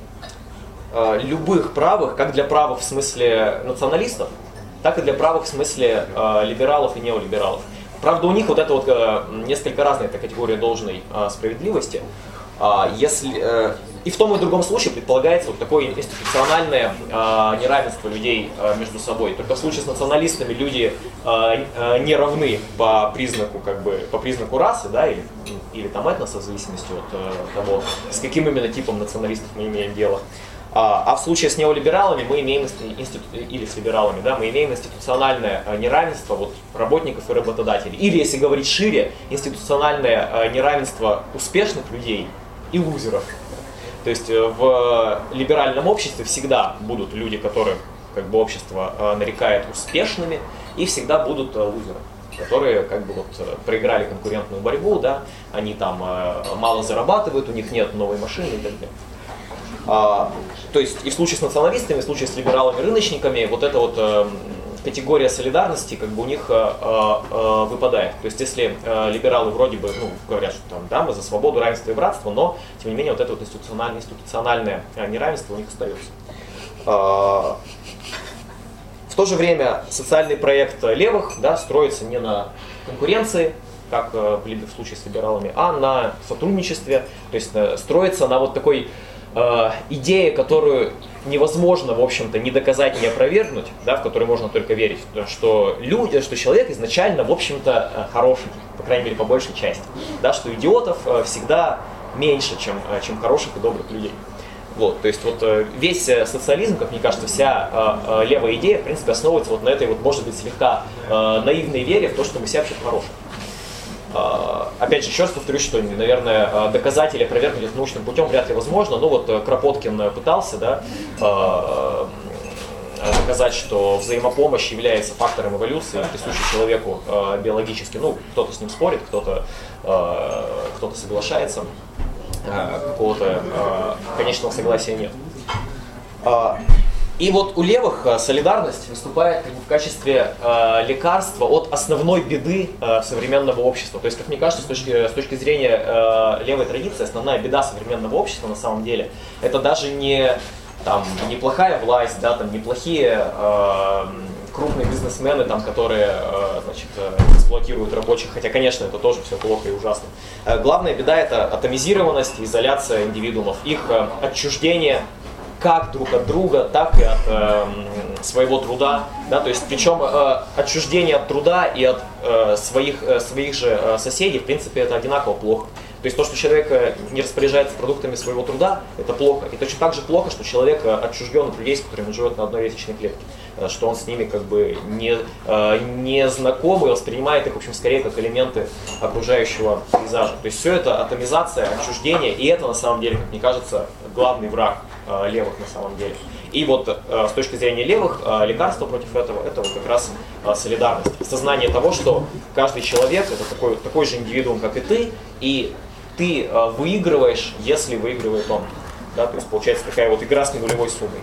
любых правых, как для правых в смысле националистов, так и для правых в смысле либералов и неолибералов. Правда, у них вот это вот несколько разная эта категория должной справедливости. И в том и другом случае предполагается вот такое институциональное неравенство людей между собой. Только в случае с националистами люди не равны по признаку расы, да, или там этноса, в зависимости от того, с каким именно типом националистов мы имеем дело. А в случае с неолибералами мы имеем или с либералами, да, мы имеем институциональное неравенство вот, работников и работодателей. Или, если говорить шире, институциональное неравенство успешных людей и лузеров. То есть в либеральном обществе всегда будут люди, которых как бы, общество нарекает успешными, и всегда будут лузеры, которые как бы вот проиграли конкурентную борьбу, да, они там мало зарабатывают, у них нет новой машины и так далее. То есть и в случае с националистами, и в случае с либералами-рыночниками вот эта вот категория солидарности как бы у них выпадает. То есть если либералы вроде бы говорят, что там, да, мы за свободу, равенство и братство, но тем не менее вот это вот институциональное неравенство у них остается. В то же время социальный проект левых, да, строится не на конкуренции, как в случае с либералами, а на сотрудничестве, то есть строится на вот такой идея, которую невозможно, в общем-то, ни доказать, ни опровергнуть, да, в которую можно только верить, что человек изначально, в общем-то, хороший, по крайней мере, по большей части, да, что идиотов всегда меньше, чем хороших и добрых людей. Вот, то есть вот весь социализм, как мне кажется, вся левая идея, в принципе, основывается вот на этой, вот, может быть, слегка наивной вере в то, что мы все вообще хорошие. Опять же, еще раз повторюсь, что, наверное, доказать или опровергнуть это научным путем вряд ли возможно. Но вот Кропоткин пытался, да, доказать, что взаимопомощь является фактором эволюции, присущий человеку биологически. Ну, кто-то с ним спорит, кто-то соглашается, какого-то конечного согласия нет. И вот у левых солидарность выступает в качестве лекарства от основной беды современного общества. То есть, как мне кажется, с точки зрения левой традиции, основная беда современного общества на самом деле, это даже не плохая власть, да, там, неплохие крупные бизнесмены, там, которые эксплуатируют рабочих, хотя, конечно, это тоже все плохо и ужасно. Главная беда — это атомизированность, изоляция индивидуумов, их отчуждение как друг от друга, так и от своего труда, да, то есть причем отчуждение от труда и от своих же соседей, в принципе, это одинаково плохо. То есть то, что человек не распоряжается продуктами своего труда, это плохо. И точно так же плохо, что человек отчужден от людей, с которыми он живет на одной веточной клетке, что он с ними как бы не знаком и воспринимает их, в общем, скорее как элементы окружающего пейзажа. То есть все это атомизация, отчуждение, и это на самом деле, как мне кажется, главный враг левых на самом деле. И вот с точки зрения левых, лекарство против этого, это вот как раз солидарность. Сознание того, что каждый человек это такой же индивидуум, как и ты выигрываешь, если выигрывает он. Да, то есть получается такая вот игра с нулевой суммой.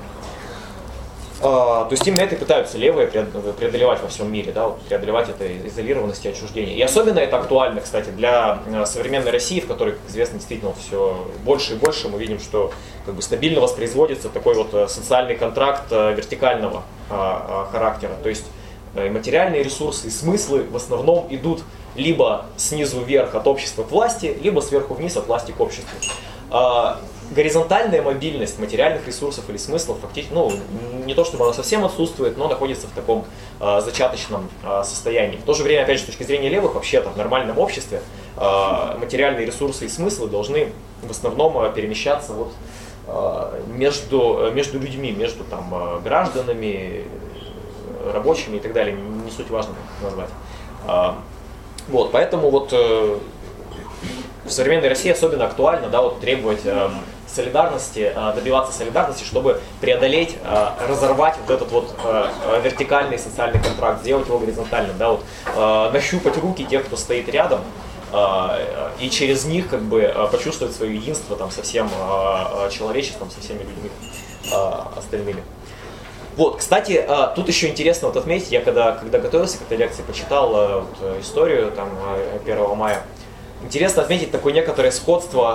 То есть именно это и пытаются левые преодолевать во всем мире, да, вот, преодолевать это изолированность и отчуждение. И особенно это актуально, кстати, для современной России, в которой, как известно, действительно все больше и больше. Мы видим, что как бы стабильно воспроизводится такой вот социальный контракт вертикального характера. То есть материальные ресурсы и смыслы в основном идут либо снизу вверх от общества к власти, либо сверху вниз от власти к обществу. Горизонтальная мобильность материальных ресурсов или смыслов фактически, ну, не то чтобы она совсем отсутствует, но находится в таком зачаточном состоянии. В то же время, опять же, с точки зрения левых, вообще-то в нормальном обществе материальные ресурсы и смыслы должны в основном перемещаться вот, между людьми, между там, гражданами, рабочими и так далее. Не суть важно как назвать. Вот, поэтому вот в современной России особенно актуально, да, вот, требовать солидарности, добиваться солидарности, чтобы преодолеть, разорвать вот этот вот вертикальный социальный контракт, сделать его горизонтальным, да, вот, нащупать руки тех, кто стоит рядом, и через них как бы почувствовать свое единство там, со всем человечеством, со всеми людьми остальными. Вот, кстати, тут еще интересно вот отметить, я когда готовился к этой лекции, почитал вот, историю там, 1 мая, интересно отметить такое некоторое сходство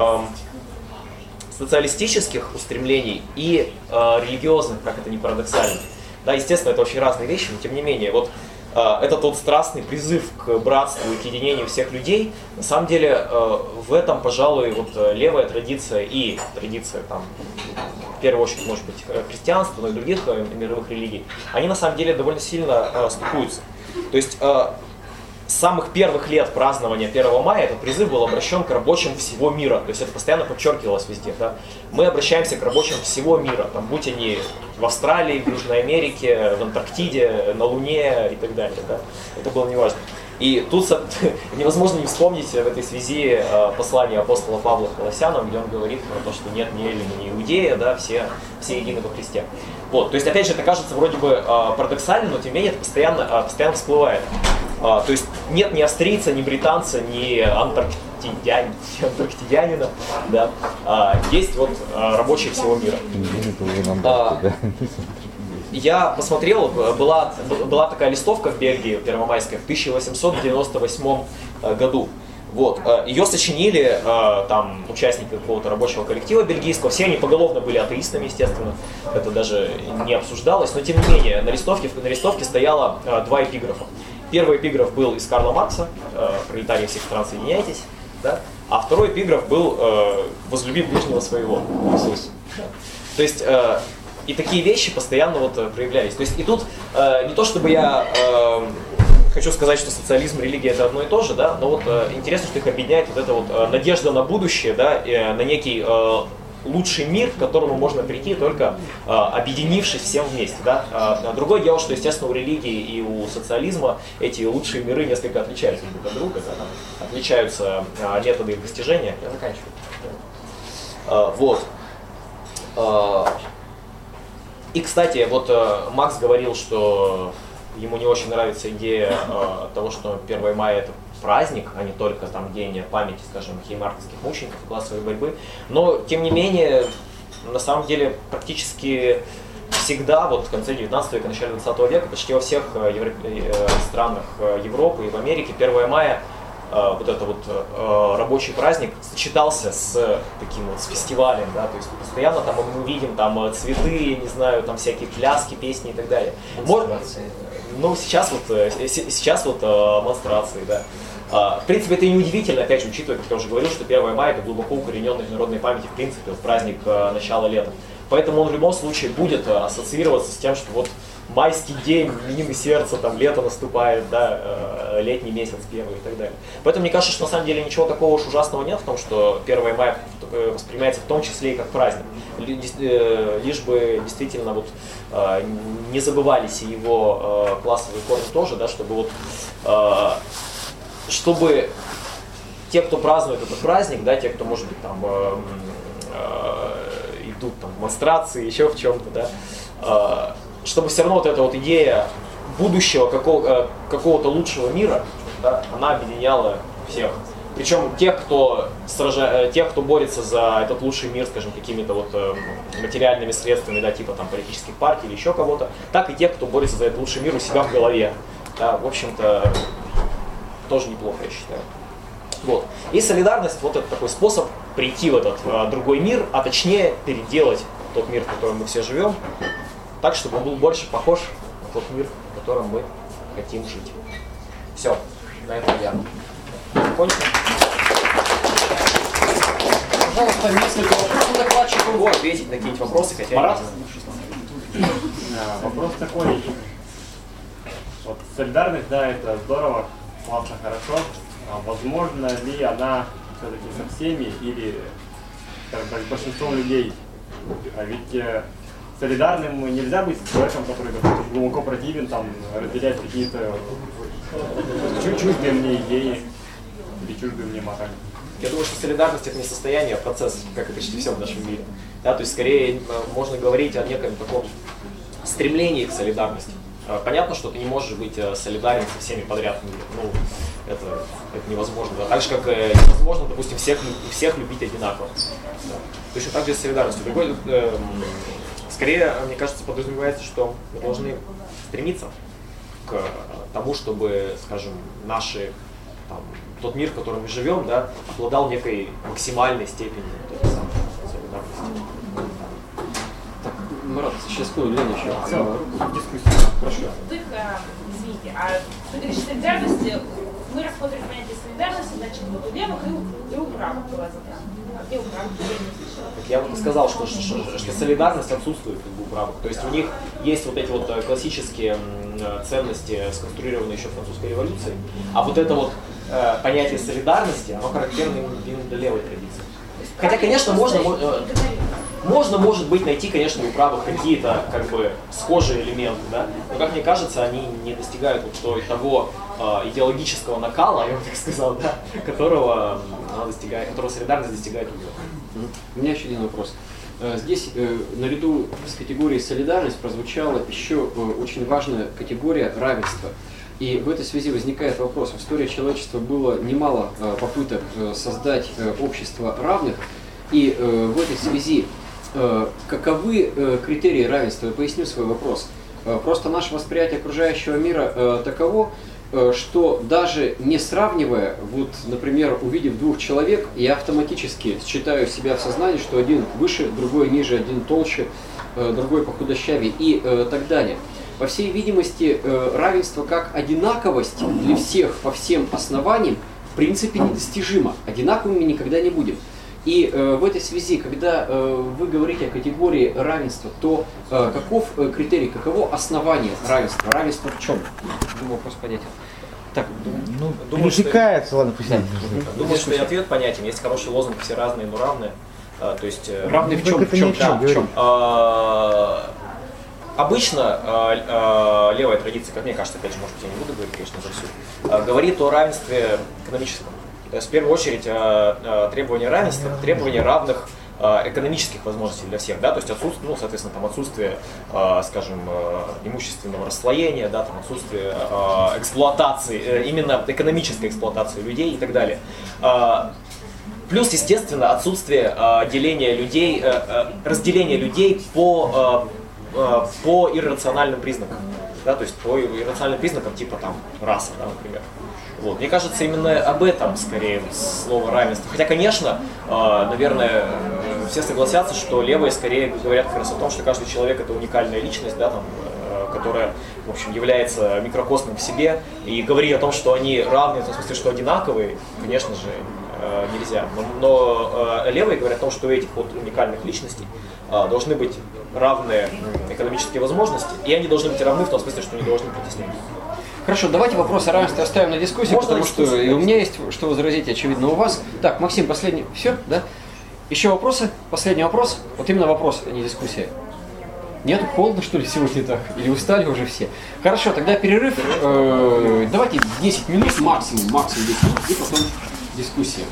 социалистических устремлений и религиозных, как это ни парадоксально. Да, естественно, это очень разные вещи, но тем не менее, вот этот вот страстный призыв к братству и к единению всех людей, на самом деле в этом, пожалуй, вот левая традиция и традиция, там, в первую очередь, может быть, христианства, но и других мировых религий, они на самом деле довольно сильно стыкуются. То есть с самых первых лет празднования 1 мая этот призыв был обращен к рабочим всего мира. То есть это постоянно подчеркивалось везде. Да? Мы обращаемся к рабочим всего мира, там, будь они в Австралии, в Южной Америке, в Антарктиде, на Луне и так далее. Да? Это было неважно. И тут невозможно не вспомнить в этой связи послание апостола Павла к Колоссянам, где он говорит про то, что нет ни эллина, ни иудея, да, все едины во Христе. Вот, то есть, опять же, это кажется вроде бы парадоксально, но тем не менее это постоянно всплывает. То есть нет ни австрийца, ни британца, ни антарктидянина, да, есть вот рабочие всего мира. Я посмотрел, была такая листовка в Бельгии, первомайская, в 1898 году. Вот. Ее сочинили там участники какого-то рабочего коллектива бельгийского. Все они поголовно были атеистами, естественно. Это даже не обсуждалось. Но тем не менее, на листовке стояло два эпиграфа. Первый эпиграф был из Карла Маркса, «Пролетарии всех стран, соединяйтесь». Да? А второй эпиграф был «Возлюби ближнего своего, Иисус». Да? То есть и такие вещи постоянно вот проявлялись. То есть и тут не то чтобы я хочу сказать, что социализм и религия это одно и то же, да, но вот интересно, что их объединяет вот эта вот надежда на будущее, да, на некий лучший мир, к которому можно прийти только объединившись всем вместе. Да. Другое дело, что, естественно, у религии и у социализма эти лучшие миры несколько отличаются друг от друга, да, там отличаются методы их достижения. Я заканчиваю. Вот. И, кстати, вот Макс говорил, что ему не очень нравится идея того, что 1 мая это праздник, а не только там день памяти, скажем, хеймарковских мучеников и классовой борьбы. Но, тем не менее, на самом деле, практически всегда, вот в конце 19 века, начале 20 века, почти во всех странах Европы и в Америке 1 мая вот этот вот рабочий праздник сочетался с таким вот с фестивалем, да, то есть постоянно там мы видим там цветы, не знаю, там всякие пляски, песни и так далее. Ну, сейчас вот монстрации, да. В принципе, это и неудивительно, опять же, учитывая, как я уже говорил, что 1 мая это глубоко укорененный в народной памяти, в принципе, вот праздник начала лета. Поэтому он в любом случае будет ассоциироваться с тем, что вот майский день, именины сердца, там лето наступает, да, летний месяц первый и так далее. Поэтому мне кажется, что на самом деле ничего такого уж ужасного нет в том, что 1 мая воспринимается в том числе и как праздник. Лишь бы действительно вот не забывались его классовые корни тоже, да, чтобы вот чтобы те, кто празднует этот праздник, да, те, кто, может быть, там идут там, в демонстрации, еще в чем-то, да, чтобы все равно вот эта вот идея будущего какого-то лучшего мира, да, она объединяла всех. Причем тех, кто борется за этот лучший мир, скажем, какими-то вот материальными средствами, да, типа там политических партий или еще кого-то, так и тех, кто борется за этот лучший мир у себя в голове. Да, в общем-то, тоже неплохо, я считаю. Вот. И солидарность, вот это такой способ прийти в этот другой мир, а точнее переделать тот мир, в котором мы все живем, так, чтобы он был больше похож на тот мир, в котором мы хотим жить. Все, на этом я закончил. Пожалуйста, несколько вопросов докладчику. Вот, ответить на какие-нибудь вопросы, хотя Марат? Вопрос такой. Вот солидарность, да, это здорово, классно, хорошо. А возможно ли она все-таки со всеми или, скажем так, с большинством людей? А ведь солидарным нельзя быть с человеком, который глубоко противен, там, разделять какие-то чуждые мне идеи или чуждые мне морали. Я думаю, что солидарность — это не состояние, а процесс, как и почти все в нашем мире. Да, то есть, скорее, можно говорить о неком таком стремлении к солидарности. Понятно, что ты не можешь быть солидарен со всеми подряд в мире. Ну, это невозможно. Да. Так же, как невозможно, допустим, всех любить одинаково. Да. Точно так же и с солидарностью. Скорее, мне кажется, подразумевается, что мы должны стремиться к тому, чтобы, скажем, тот мир, в котором мы живем, да, обладал некой максимальной степенью этой самой солидарности. Марат, сейчас Лена еще. Все, дискуссия. Прошу. Извините, ты говоришь, солидарности, мы рассмотрим понятие солидарности, значит, вот у левых и у правых глаза. А где у правых? Я бы сказал, что солидарность отсутствует у правых. То есть у них есть вот эти вот классические ценности, сконструированные еще французской революцией, а вот это вот понятие солидарности, оно характерно именно для левой традиции. Хотя, конечно, можно, может быть, найти, конечно, у правых какие-то как бы схожие элементы, да? Но, как мне кажется, они не достигают вот того идеологического накала, я бы так сказал, да, которого солидарность достигает у него. У меня еще один вопрос. Здесь наряду с категорией солидарность прозвучала еще очень важная категория равенства. И в этой связи возникает вопрос. В истории человечества было немало попыток создать общество равных. И в этой связи каковы критерии равенства? Я поясню свой вопрос. Просто наше восприятие окружающего мира таково, что даже не сравнивая, вот, например, увидев двух человек, я автоматически считаю себя в сознании, что один выше, другой ниже, один толще, другой похудощавее и так далее. По всей видимости, равенство как одинаковость для всех по всем основаниям в принципе недостижимо. Одинаковыми никогда не будем. И в этой связи, когда вы говорите о категории равенства, то каков критерий, каково основание равенства? Равенство в чем? Думаю, вопрос понятен. Так, пересекается, ладно, пусть. Думаю, что и ответ понятен. Есть хороший лозунг «Все разные, но равные». То есть, равные в чем? В чем? Обычно левая традиция, как мне кажется, опять же, может быть, я не буду говорить, конечно, за всю, говорит о равенстве экономическом. То есть, в первую очередь, требование равенства, требование равных экономических возможностей для всех, да, то есть отсутствие, ну, соответственно, там отсутствие, скажем, имущественного расслоения, да, там отсутствие эксплуатации, именно экономической эксплуатации людей и так далее. Плюс, естественно, отсутствие деления людей, разделения людей по иррациональным признакам, да, то есть по иррациональным признакам типа там раса, да, например. Вот. Мне кажется, именно об этом скорее слово равенство. Хотя, конечно, наверное, все согласятся, что левые скорее говорят как раз о том, что каждый человек это уникальная личность, да, там, которая, в общем, является микрокосмом в себе, и говорить о том, что они равны, в том смысле, что одинаковые, конечно же, нельзя. Но левые говорят о том, что у этих вот уникальных личностей должны быть равные экономические возможности, и они должны быть равны в том смысле, что они должны притеснять. Хорошо, давайте вопрос о равенстве оставим на дискуссию, Можно потому на дискуссию, что и у конечно. меня есть что возразить, очевидно, у вас. Так, Максим, последний. Все, да? Еще вопросы? Последний вопрос. Вот именно вопрос, а не дискуссия. Нет, холодно, что ли, сегодня так? Или устали уже все? Хорошо, тогда перерыв. Давайте 10 минут максимум 10 минут, и потом дискуссия.